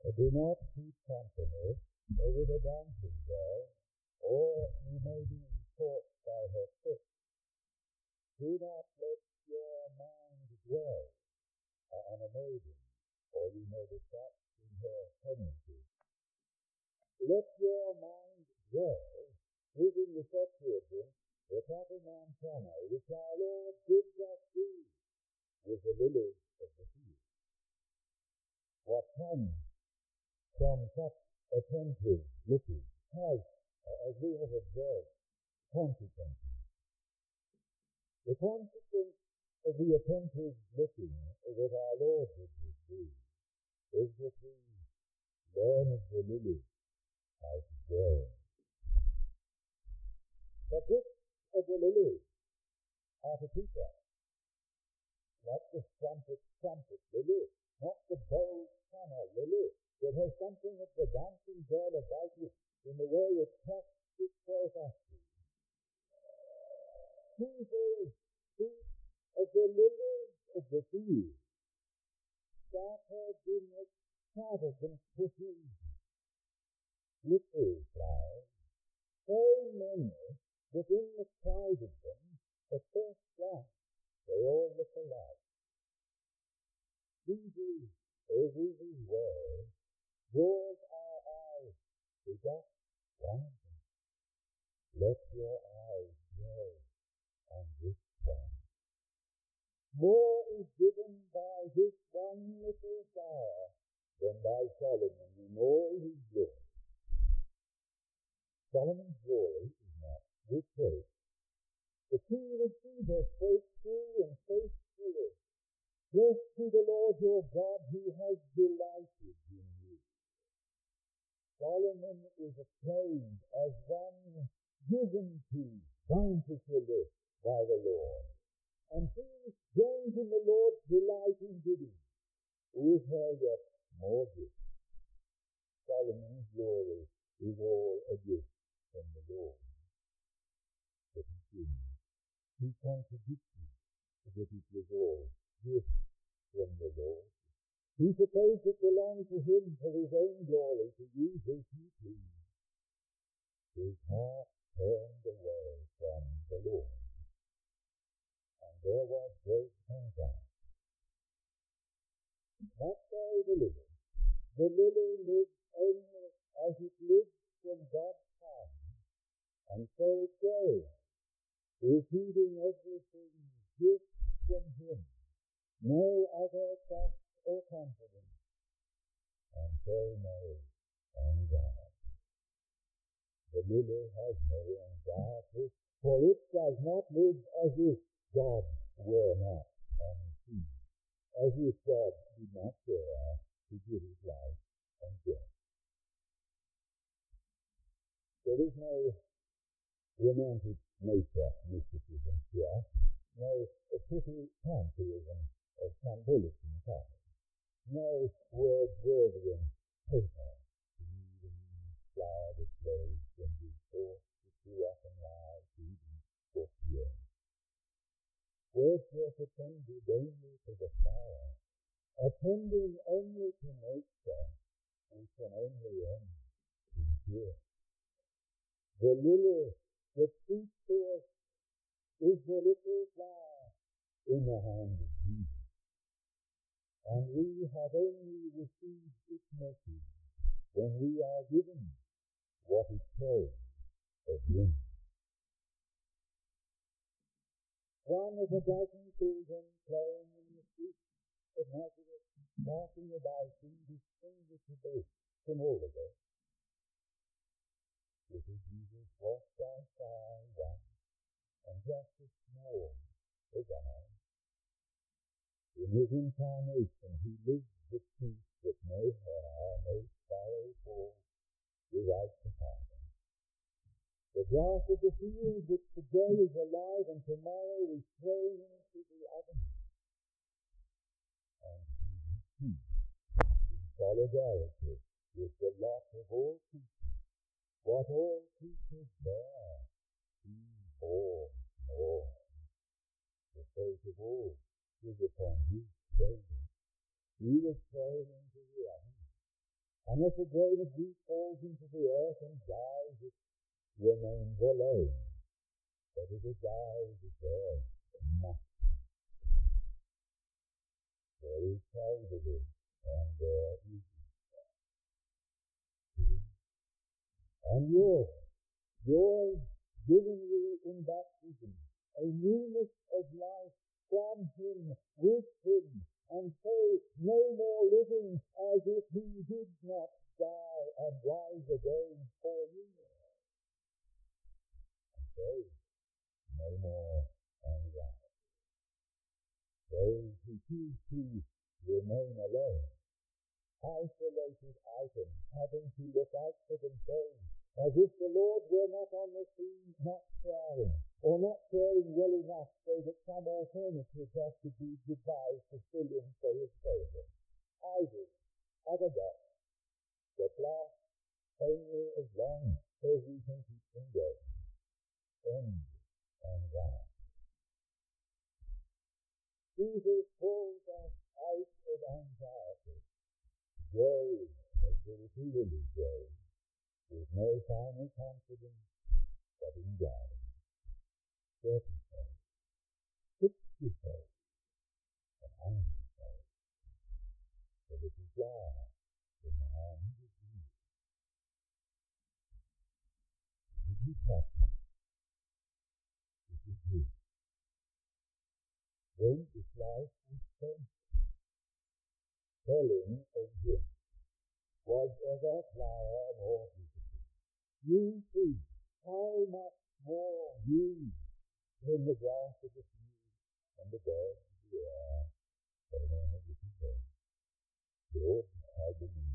Do not keep company with a dancing girl, or you may be caught by her foot. Do not let your mind dwell on a maiden, or you may be trapped in her penalty. Let your mind dwell within the Septuagint, the Tabernacle, which our Lord bids us do with the lilies of the field. What comes from such attentive looking has, as we have observed, consequences. The consequence of the attentive looking that our Lord bids us do is that we learn of the lilies how to grow. The gifts of the lilies are to teach us, not the trumpet lily, not the bold tenor lily, that has something of the dancing girl about it in the way it casts itself after. Jesus speaks of the lilies of the field, scattered in extravagant profusion, little flowers, so many that in the crowd of them, at first glance, they all look alike. Jesus, as is his way, draws our eyes to just one of them. Let your eyes dwell on this one. More is given by this one little flower than by Solomon in all his glory. Solomon's glory is not reproach. The King of Sheba spoke true and faithfully. Bless to the Lord your God who has delighted in you. Solomon is acclaimed as one given to bountifully by the Lord, and who joins in the Lord's delight in giving, who is held yet more gift. Solomon's glory is all a gift from the Lord. But he contradicted that it was all gift from the Lord. He supposed it belonged to him for his own glory to use as he pleased. His heart turned away from the Lord, and there was great anxiety. Not so the lily. The lily lives only as it lives from God's hand, and so it grows, receiving everything gift from him, no other trust or confidence, and so no anxiety. The lily has no anxiety, for it does not live as if God were not unseen, as if God did not care to give it life and death. There is no romantic nature mysticism here, no pretty pantheism of some bulletin pattern, no Wordsworthian paper to me the meanest flower that blows from the thought that grew up and lies breathing for pure. Wordsworth attended only to the flower, attending only to nature, which can only end in pure. The lily that speaks to us is the little flower in the hand of Jesus, and we have only received its message when we are given what it tells of him. One of a dozen children playing in the streets of Nazareth, walking about indistinguishable from all of us. Little Jesus walked outside once, and just as small as I. In his incarnation he lived the truth that no hair, no sparrow falls without the Father. The grass of the field which today is alive and tomorrow is thrown into the oven. And Jesus too, in solidarity with the lot of all creatures, what all creatures bear, he bore more. The fate of all was upon his shoulders. He was thrown into the oven, And if a grain of wheat falls into the earth and dies, it remains alone. But if it dies, it bears much. Very proud of it, and there is it. And yours given you in baptism, a newness of life from him, with him, and so no more living as if he did not die and rise again for you. And so no more anxiety. Those who choose to remain alone, isolated items, having to look out for themselves, as if the Lord were not on the scene, not caring, or not caring well enough so that some alternative has to be devised to fill in for his favor. Idols, other gods, that last only as long as we can keep them going. Envy and wrath. Jesus pulls us out of anxiety. Joy, as the repeatedly joy, with no final confidence but in God. 30-fold, 60-fold, and 100-fold. For it is God in the hand of Jesus. Did he touch us? It is you. When his life was spent, telling of him, was ever flower more beautiful. You see how much more you than the grass of the field and the birds of the air, and then of the people. Lord, I believe.